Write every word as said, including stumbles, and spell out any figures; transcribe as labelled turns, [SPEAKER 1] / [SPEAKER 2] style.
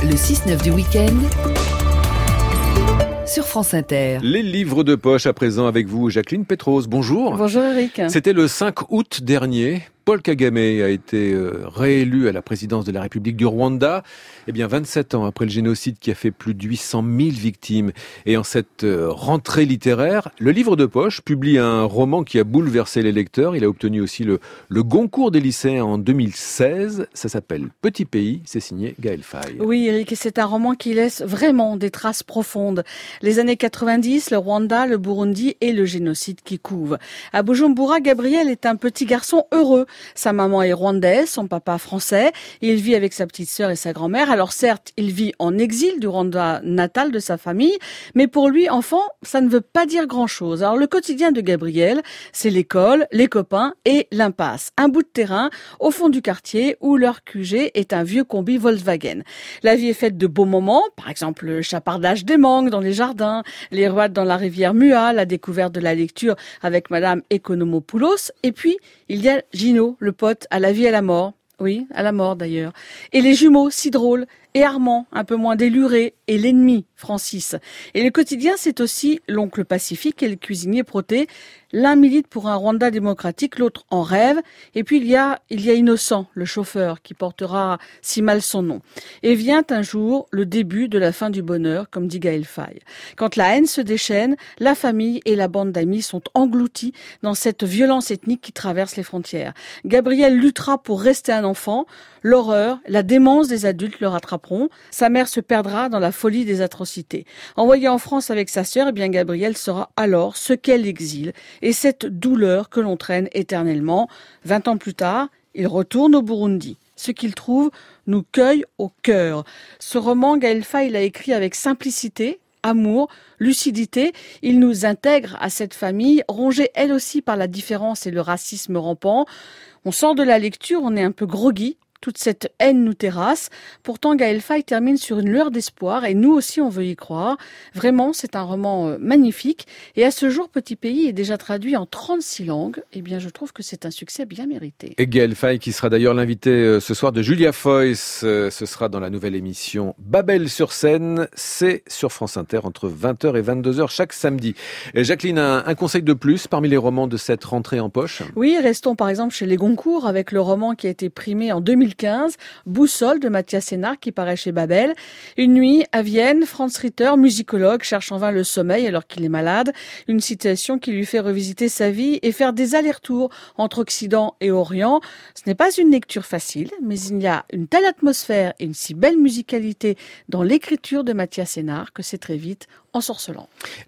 [SPEAKER 1] Le six neuf du week-end sur France Inter.
[SPEAKER 2] Les livres de poche à présent avec vous, Jacqueline Pétros. Bonjour.
[SPEAKER 3] Bonjour Eric.
[SPEAKER 2] C'était le cinq août dernier. Paul Kagame a été euh, réélu à la présidence de la République du Rwanda. Eh bien, vingt-sept ans après le génocide qui a fait plus de huit cent mille victimes. Et en cette euh, rentrée littéraire, le livre de poche publie un roman qui a bouleversé les lecteurs. Il a obtenu aussi le, le Goncourt des lycéens en deux mille seize. Ça s'appelle Petit Pays. C'est signé Gaël Faye.
[SPEAKER 3] Oui, Eric, et c'est un roman qui laisse vraiment des traces profondes. Les années quatre-vingt-dix, le Rwanda, le Burundi et le génocide qui couvent. À Bujumbura, Gabriel est un petit garçon heureux. Sa maman est rwandaise, son papa français. Il vit avec sa petite sœur et sa grand-mère. Alors certes, il vit en exil du Rwanda natal de sa famille, mais pour lui, enfant, ça ne veut pas dire grand-chose. Alors le quotidien de Gabriel, c'est l'école, les copains et l'impasse. Un bout de terrain au fond du quartier où leur Q G est un vieux combi Volkswagen. La vie est faite de beaux moments, par exemple le chapardage des mangues dans les jardins, les roides dans la rivière Mua, la découverte de la lecture avec Madame Economopoulos, et puis il y a Gino, le pote à la vie et à la mort. Oui, à la mort d'ailleurs. Et les jumeaux, si drôles. Et Armand, un peu moins déluré. Et l'ennemi, Francis. Et le quotidien, c'est aussi l'oncle Pacifique et le cuisinier Proté. L'un milite pour un Rwanda démocratique, l'autre en rêve. Et puis il y a, il y a Innocent, le chauffeur, qui portera si mal son nom. Et vient un jour le début de la fin du bonheur, comme dit Gaël Faye. Quand la haine se déchaîne, la famille et la bande d'amis sont engloutis dans cette violence ethnique qui traverse les frontières. Gabriel luttera pour rester un enfant. L'horreur, la démence des adultes le rattraperont. Sa mère se perdra dans la folie des atrocités. Envoyé en France avec sa sœur, eh bien Gabriel saura alors ce qu'est l'exil et cette douleur que l'on traîne éternellement. Vingt ans plus tard, il retourne au Burundi. Ce qu'il trouve nous cueille au cœur. Ce roman, Gaël Faye l'a écrit avec simplicité, amour, lucidité. Il nous intègre à cette famille, rongée elle aussi par la différence et le racisme rampant. On sort de la lecture, on est un peu groggy. Toute cette haine nous terrasse. Pourtant, Gaël Faye termine sur une lueur d'espoir et nous aussi, on veut y croire. Vraiment, c'est un roman magnifique. Et à ce jour, Petit Pays est déjà traduit en trente-six langues. Eh bien, je trouve que c'est un succès bien mérité.
[SPEAKER 2] Et Gaël Faye, qui sera d'ailleurs l'invité ce soir de Julia Foyce. Ce sera dans la nouvelle émission Babel sur scène. C'est sur France Inter entre vingt heures et vingt-deux heures chaque samedi. Et Jacqueline, un, un conseil de plus parmi les romans de cette rentrée en poche?
[SPEAKER 3] Oui, restons par exemple chez les Goncourt avec le roman qui a été primé en deux mille quinze, Boussole de Mathias Sénard qui paraît chez Babel. Une nuit à Vienne, Franz Ritter, musicologue, cherche en vain le sommeil alors qu'il est malade. Une situation qui lui fait revisiter sa vie et faire des allers-retours entre Occident et Orient. Ce n'est pas une lecture facile, mais il y a une telle atmosphère et une si belle musicalité dans l'écriture de Mathias Sénard que c'est très vite ensorcelant.